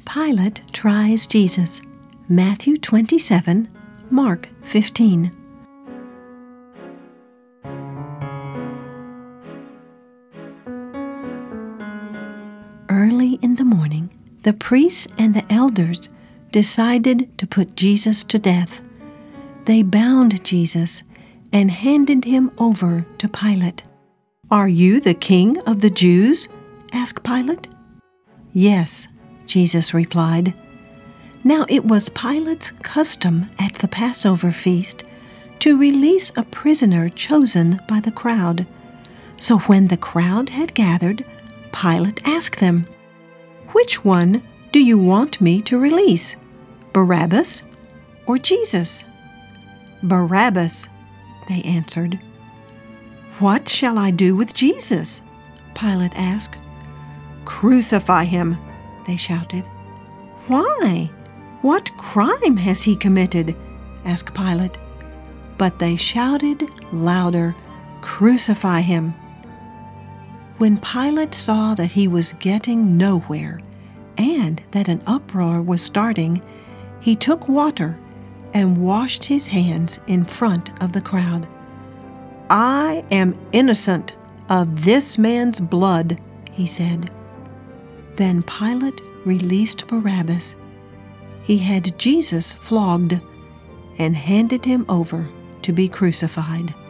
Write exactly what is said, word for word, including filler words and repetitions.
Pilate tries Jesus. Matthew twenty-seven, Mark fifteen. Early in the morning, the priests and the elders decided to put Jesus to death. They bound Jesus and handed him over to Pilate. "Are you the king of the Jews?" asked Pilate. "Yes," Jesus replied. Now it was Pilate's custom at the Passover feast to release a prisoner chosen by the crowd. So when the crowd had gathered, Pilate asked them, "Which one do you want me to release, Barabbas or Jesus?" "Barabbas," they answered. "What shall I do with Jesus?" Pilate asked. "Crucify him," they shouted. "Why? What crime has he committed?" asked Pilate. But they shouted louder, "Crucify him!" When Pilate saw that he was getting nowhere and that an uproar was starting, he took water and washed his hands in front of the crowd. "I am innocent of this man's blood," he said. Then Pilate released Barabbas. He had Jesus flogged and handed him over to be crucified.